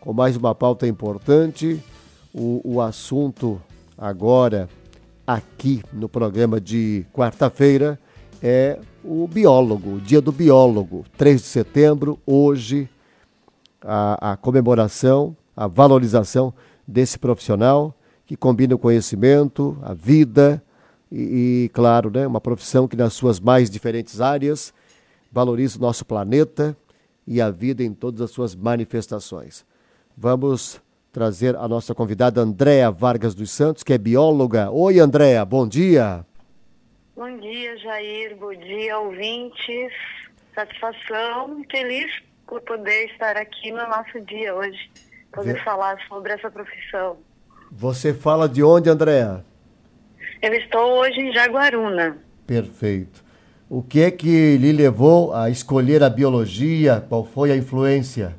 com mais uma pauta importante. O assunto agora, aqui no programa de quarta-feira, é o biólogo, o Dia do Biólogo, 3 de setembro, hoje, a comemoração, a valorização desse profissional que combina o conhecimento, a vida claro, né, uma profissão que nas suas mais diferentes áreas valoriza o nosso planeta e a vida em todas as suas manifestações. Vamos trazer a nossa convidada Andréa Vargas dos Santos, que é bióloga. Oi, Andréa, bom dia. Bom dia, Jair. Bom dia, ouvintes. Satisfação, feliz por poder estar aqui no nosso dia hoje, poder falar sobre essa profissão. Você fala de onde, Andréa? Eu estou hoje em Jaguaruna. Perfeito. O que é que lhe levou a escolher a biologia? Qual foi a influência?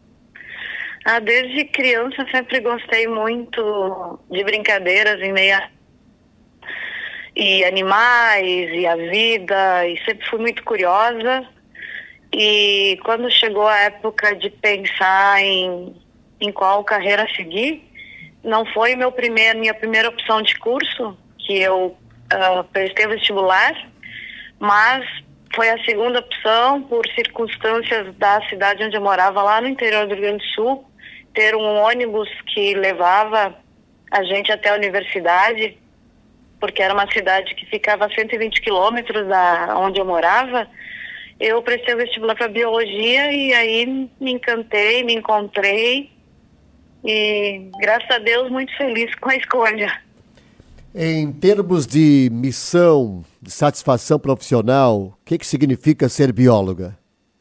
Desde criança sempre gostei muito de brincadeiras em meio e animais e a vida, e sempre fui muito curiosa. E quando chegou a época de pensar em qual carreira seguir, não foi minha primeira opção de curso, que eu prestei vestibular, mas foi a segunda opção por circunstâncias da cidade onde eu morava, lá no interior do Rio Grande do Sul, ter um ônibus que levava a gente até a universidade, porque era uma cidade que ficava a 120 quilômetros da onde eu morava. Eu prestei vestibular para biologia e aí me encantei, me encontrei e, graças a Deus, muito feliz com a escolha. Em termos de missão, de satisfação profissional, o que significa ser bióloga?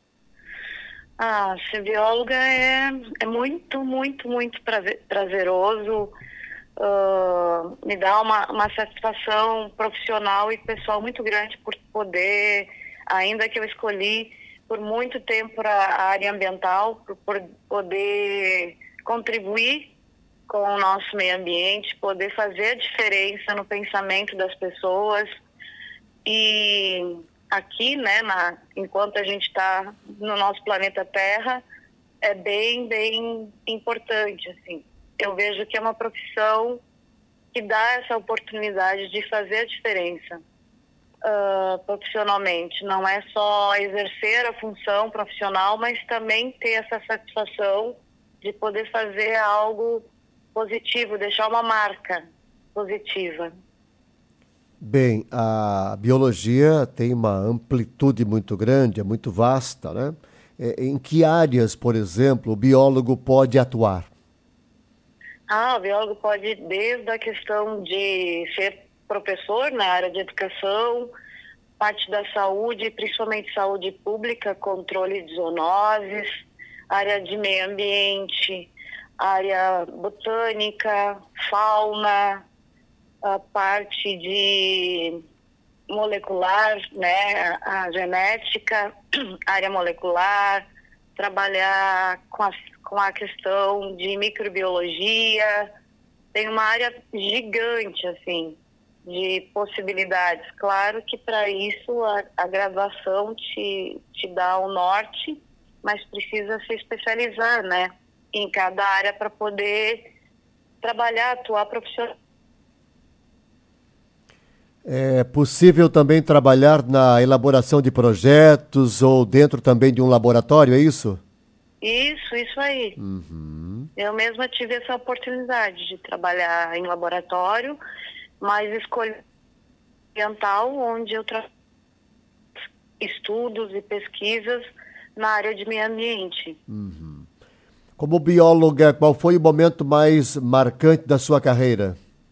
Ser bióloga é muito, muito, muito prazeroso. Me dá uma satisfação profissional e pessoal muito grande por poder, ainda que eu escolhi por muito tempo a área ambiental, por poder contribuir com o nosso meio ambiente, poder fazer a diferença no pensamento das pessoas. E aqui, né, enquanto a gente está no nosso planeta Terra, é bem, bem importante, assim. Eu vejo que é uma profissão que dá essa oportunidade de fazer a diferença profissionalmente. Não é só exercer a função profissional, mas também ter essa satisfação de poder fazer algo positivo, deixar uma marca positiva. Bem, a biologia tem uma amplitude muito grande, é muito vasta, né? Em que áreas, por exemplo, o biólogo pode atuar? O biólogo pode, desde a questão de ser professor na área de educação, parte da saúde, principalmente saúde pública, controle de zoonoses, área de meio ambiente, área botânica, fauna, a parte de molecular, né, a genética, área molecular, trabalhar com a questão de microbiologia. Tem uma área gigante, assim, de possibilidades. Claro que para isso a graduação te dá o norte, mas precisa se especializar, né, em cada área para poder trabalhar, atuar profissionalmente. É possível também trabalhar na elaboração de projetos ou dentro também de um laboratório, é isso? Isso aí. Uhum. Eu mesma tive essa oportunidade de trabalhar em laboratório, mas escolhi ambiental, onde eu estudos e pesquisas na área de meio ambiente. Uhum. Como bióloga, qual foi o momento mais marcante da sua carreira?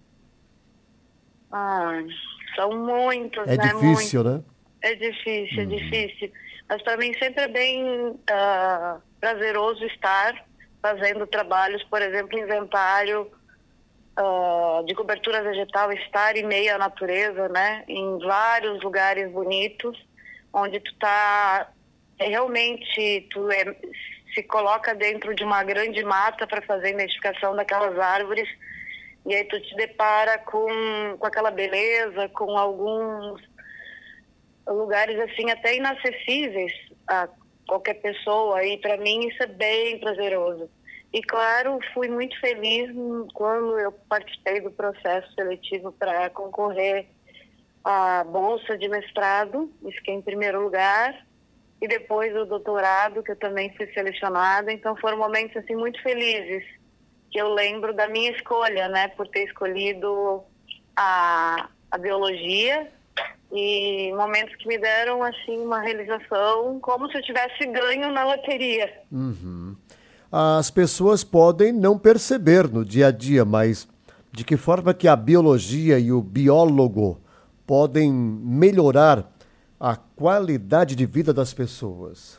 São muitos, É né? difícil, né? É difícil, é difícil. Mas para mim sempre é bem prazeroso estar fazendo trabalhos, por exemplo, inventário de cobertura vegetal, estar em meio à natureza, né? Em vários lugares bonitos, onde tu tá realmente, se coloca dentro de uma grande mata para fazer a identificação daquelas árvores. E aí tu te depara com aquela beleza, com alguns lugares assim até inacessíveis a qualquer pessoa. E para mim isso é bem prazeroso. E, claro, fui muito feliz quando eu participei do processo seletivo para concorrer à bolsa de mestrado, e fiquei em primeiro lugar, e depois o doutorado, que eu também fui selecionada. Então, foram momentos assim, muito felizes, que eu lembro da minha escolha, né, por ter escolhido a biologia, e momentos que me deram assim uma realização como se eu tivesse ganho na loteria. Uhum. As pessoas podem não perceber no dia a dia, mas de que forma que a biologia e o biólogo podem melhorar a qualidade de vida das pessoas?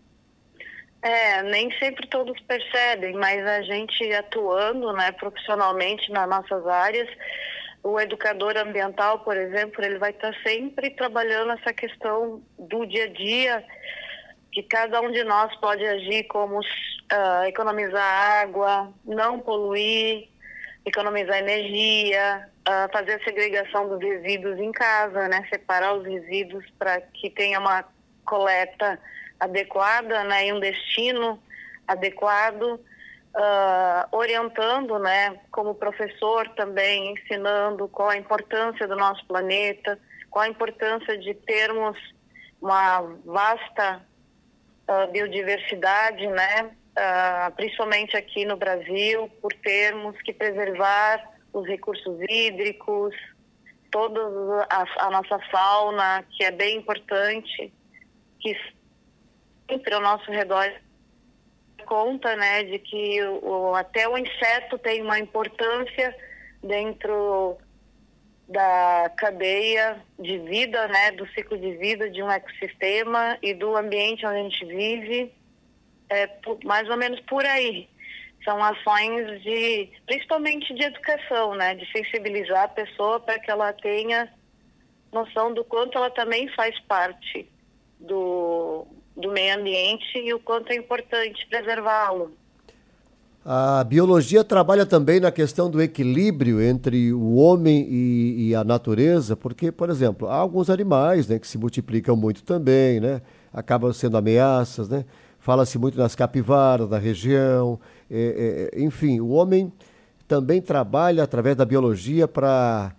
Nem sempre todos percebem, mas a gente atuando, né, profissionalmente nas nossas áreas, o educador ambiental, por exemplo, ele vai estar sempre trabalhando essa questão do dia a dia, que cada um de nós pode agir como economizar água, não poluir, economizar energia, fazer a segregação dos resíduos em casa, né, separar os resíduos para que tenha uma coleta adequada, né, e um destino adequado, orientando, né, como professor também, ensinando qual a importância do nosso planeta, qual a importância de termos uma vasta biodiversidade, né, principalmente aqui no Brasil, por termos que preservar os recursos hídricos, toda a nossa fauna, que é bem importante, que sempre ao nosso redor conta, né, de que até o inseto tem uma importância dentro da cadeia de vida, né, do ciclo de vida de um ecossistema e do ambiente onde a gente vive, mais ou menos por aí. São ações principalmente de educação, né, de sensibilizar a pessoa para que ela tenha noção do quanto ela também faz parte do meio ambiente e o quanto é importante preservá-lo. A biologia trabalha também na questão do equilíbrio entre o homem e a natureza, porque, por exemplo, há alguns animais, né, que se multiplicam muito também, né, acabam sendo ameaças, né? Fala-se muito nas capivaras da região, enfim, o homem também trabalha através da biologia para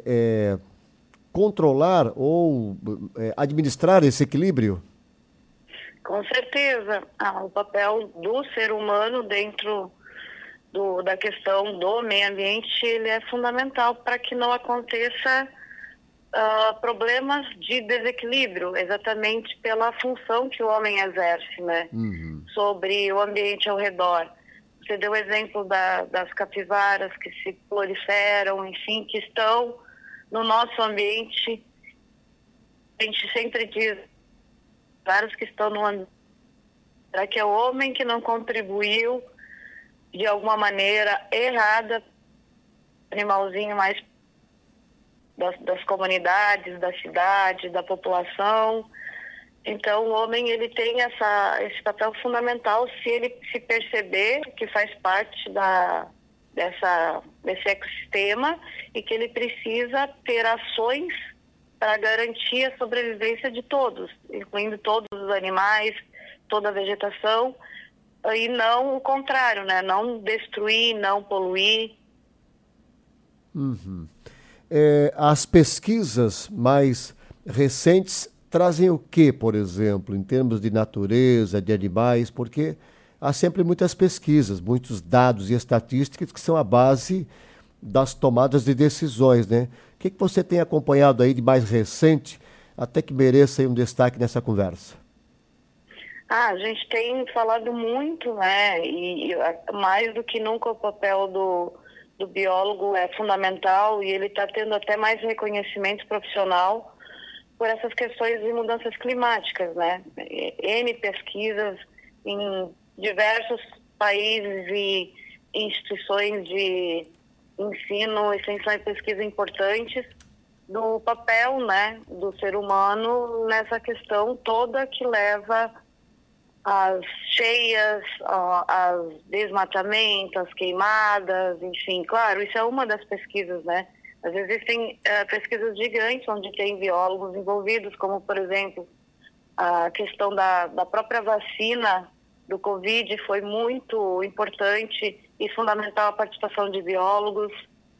controlar ou administrar esse equilíbrio. Com certeza, o papel do ser humano dentro da questão do meio ambiente, ele é fundamental para que não aconteça problemas de desequilíbrio, exatamente pela função que o homem exerce, né, sobre o ambiente ao redor. Você deu o exemplo das capivaras que se proliferam, enfim, que estão no nosso ambiente. A gente sempre diz vários que estão no ambiente, será que é o homem que não contribuiu de alguma maneira errada, animalzinho mais das comunidades, da cidade, da população? Então o homem ele tem esse papel fundamental se ele se perceber que faz parte desse ecossistema e que ele precisa ter ações para garantir a sobrevivência de todos, incluindo todos os animais, toda a vegetação, e não o contrário, né? Não destruir, não poluir. Uhum. As pesquisas mais recentes trazem o que, por exemplo, em termos de natureza, de animais, porque há sempre muitas pesquisas, muitos dados e estatísticas que são a base das tomadas de decisões, né? O que você tem acompanhado aí de mais recente, até que mereça aí um destaque nessa conversa? A gente tem falado muito, né? E mais do que nunca o papel do biólogo é fundamental e ele está tendo até mais reconhecimento profissional por essas questões de mudanças climáticas, né? N pesquisas em diversos países e instituições de ensino, extensão e pesquisa importantes do papel, né, do ser humano nessa questão toda que leva às cheias, aos desmatamentos, às queimadas, enfim. Claro, isso é uma das pesquisas, né? Mas existem pesquisas gigantes onde tem biólogos envolvidos, como, por exemplo, a questão da própria vacina do Covid, foi muito importante e fundamental a participação de biólogos.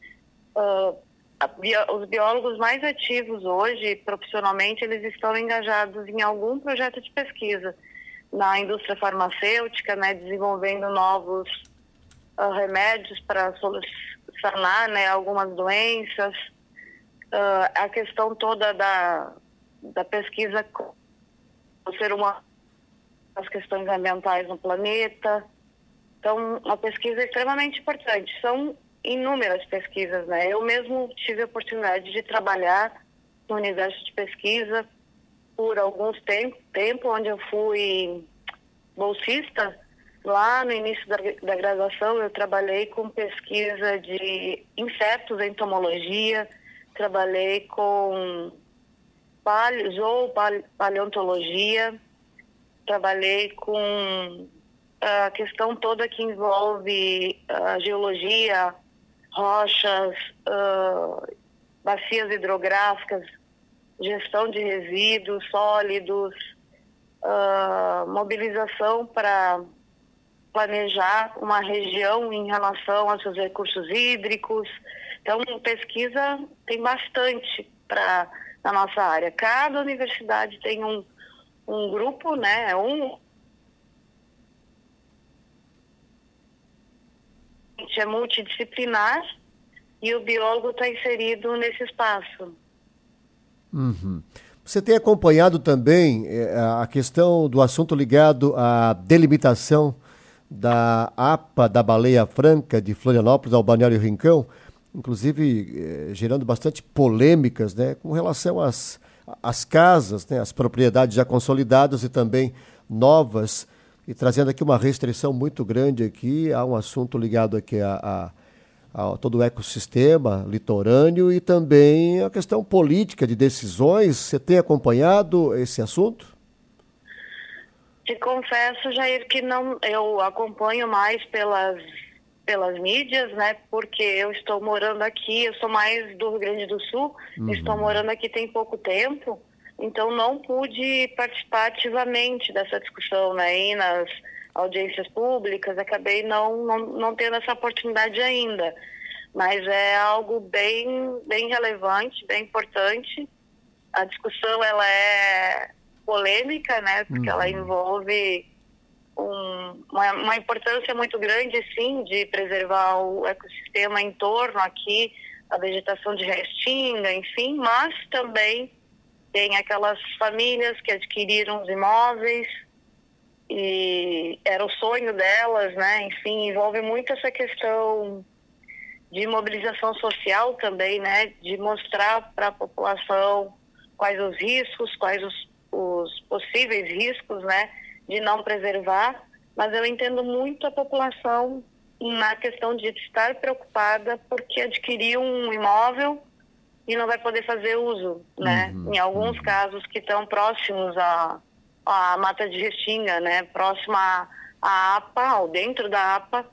Os biólogos mais ativos hoje, profissionalmente, eles estão engajados em algum projeto de pesquisa na indústria farmacêutica, né, desenvolvendo novos remédios para solucionar, né, algumas doenças. A questão toda da pesquisa com o ser humano, as questões ambientais no planeta. Então, a pesquisa é extremamente importante. São inúmeras pesquisas, né? Eu mesmo tive a oportunidade de trabalhar no universo de pesquisa por alguns tempo, onde eu fui bolsista. Lá no início da graduação, eu trabalhei com pesquisa de insetos, entomologia, trabalhei com paleontologia, trabalhei com a questão toda que envolve geologia, rochas, bacias hidrográficas, gestão de resíduos sólidos, mobilização para planejar uma região em relação aos seus recursos hídricos. Então, pesquisa tem bastante na nossa área. Cada universidade tem um grupo, né? É multidisciplinar e o biólogo está inserido nesse espaço. Uhum. Você tem acompanhado também a questão do assunto ligado à delimitação da APA da Baleia Franca de Florianópolis ao Balneário Rincão, inclusive gerando bastante polêmicas, né, com relação às casas, né, as propriedades já consolidadas e também novas, e trazendo aqui uma restrição muito grande aqui a um assunto ligado aqui a todo o ecossistema litorâneo e também a questão política de decisões. Você tem acompanhado esse assunto? Te confesso, Jair, que não, eu acompanho mais pelas mídias, né? Porque eu estou morando aqui, eu sou mais do Rio Grande do Sul, estou morando aqui tem pouco tempo, então não pude participar ativamente dessa discussão, né? E nas audiências públicas, acabei não tendo essa oportunidade ainda. Mas é algo bem relevante, bem importante. A discussão, ela é polêmica, né? Porque ela envolve uma importância muito grande, sim, de preservar o ecossistema em torno aqui, a vegetação de restinga, enfim, mas também tem aquelas famílias que adquiriram os imóveis e era o sonho delas, né? Enfim, envolve muito essa questão de mobilização social também, né? De mostrar para a população quais os riscos, quais os possíveis riscos, né? De não preservar, mas eu entendo muito a população na questão de estar preocupada porque adquiriu um imóvel e não vai poder fazer uso, né? Em alguns casos que estão próximos à mata de restinga, né? Próxima à APA, ou dentro da APA,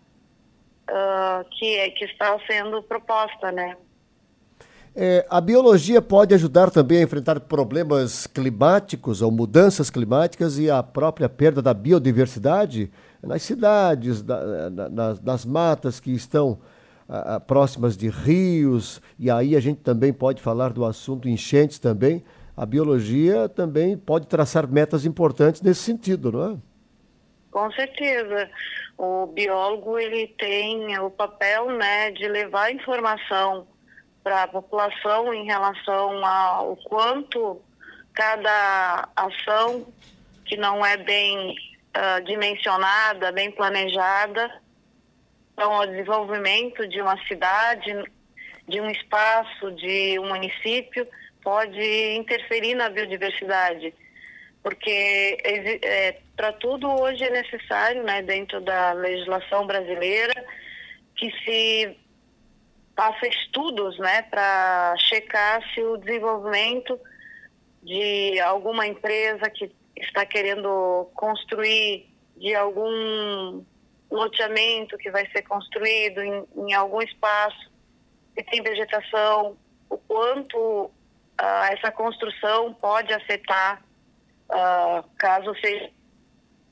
que está sendo proposta, né? A biologia pode ajudar também a enfrentar problemas climáticos ou mudanças climáticas e a própria perda da biodiversidade nas cidades, nas matas que estão próximas de rios, e aí a gente também pode falar do assunto enchentes também. A biologia também pode traçar metas importantes nesse sentido, não é? Com certeza. O biólogo, ele tem o papel, né, de levar informação para a população em relação ao quanto cada ação que não é bem dimensionada, bem planejada, então ao desenvolvimento de uma cidade, de um espaço, de um município, pode interferir na biodiversidade. Porque para tudo hoje é necessário, né, dentro da legislação brasileira, que se faça estudos, né, para checar se o desenvolvimento de alguma empresa que está querendo construir, de algum loteamento que vai ser construído em algum espaço que tem vegetação, o quanto essa construção pode afetar, caso seja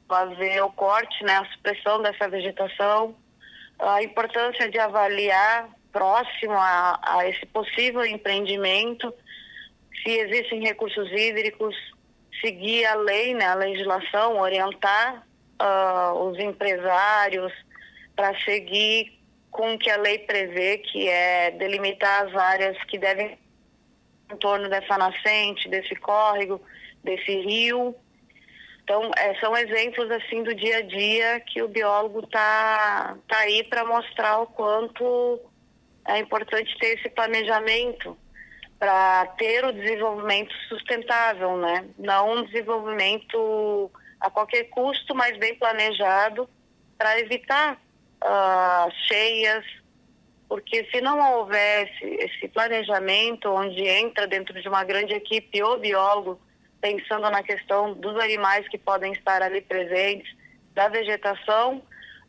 fazer o corte, né, a supressão dessa vegetação, a importância de avaliar próximo a esse possível empreendimento se existem recursos hídricos, seguir a lei, né, a legislação, orientar os empresários para seguir com o que a lei prevê, que é delimitar as áreas que devem em torno dessa nascente, desse córrego, desse rio. Então, são exemplos assim do dia a dia que o biólogo tá aí para mostrar o quanto é importante ter esse planejamento para ter o desenvolvimento sustentável, né? Não um desenvolvimento a qualquer custo, mas bem planejado para evitar cheias, porque se não houvesse esse planejamento onde entra dentro de uma grande equipe o biólogo, pensando na questão dos animais que podem estar ali presentes, da vegetação,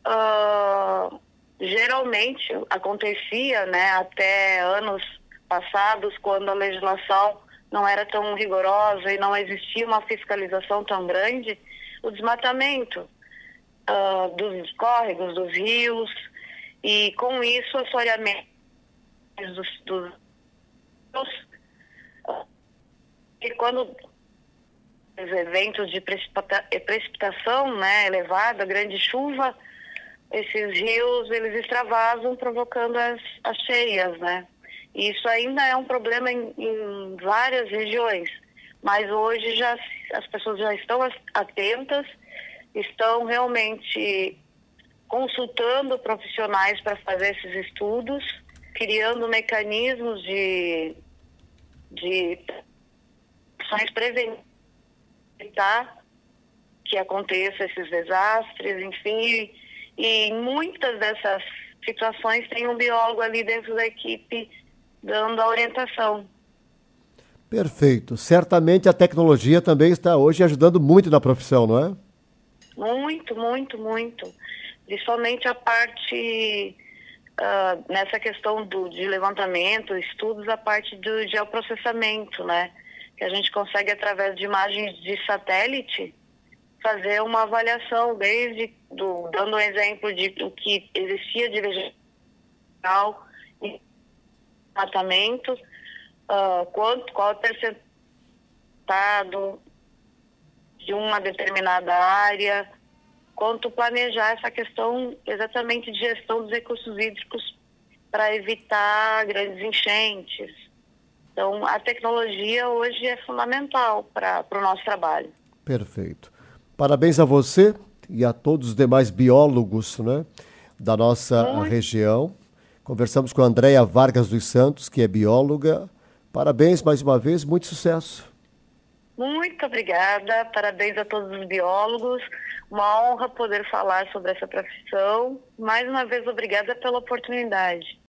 geralmente acontecia, né, até anos passados, quando a legislação não era tão rigorosa e não existia uma fiscalização tão grande, o desmatamento dos córregos, dos rios, e com isso o assoreamento dos e quando os eventos de precipitação, né, elevada, grande chuva, esses rios eles extravasam, provocando as cheias, né? E isso ainda é um problema em várias regiões, mas hoje já as pessoas já estão atentas, estão realmente consultando profissionais para fazer esses estudos, criando mecanismos de ações preventivas, evitar que aconteçam esses desastres, enfim, e em muitas dessas situações tem um biólogo ali dentro da equipe dando a orientação. Perfeito. Certamente a tecnologia também está hoje ajudando muito na profissão, não é? Muito, muito, muito. Principalmente a parte, nessa questão de levantamento, estudos, a parte do geoprocessamento, né? Que a gente consegue, através de imagens de satélite, fazer uma avaliação, dando um exemplo de o que existia de vegetal e tratamento, qual é o percentual de uma determinada área, quanto planejar essa questão exatamente de gestão dos recursos hídricos para evitar grandes enchentes. Então, a tecnologia hoje é fundamental para o nosso trabalho. Perfeito. Parabéns a você e a todos os demais biólogos, né, da nossa região. Conversamos com a Andréia Vargas dos Santos, que é bióloga. Parabéns mais uma vez, muito sucesso. Muito obrigada, parabéns a todos os biólogos. Uma honra poder falar sobre essa profissão. Mais uma vez, obrigada pela oportunidade.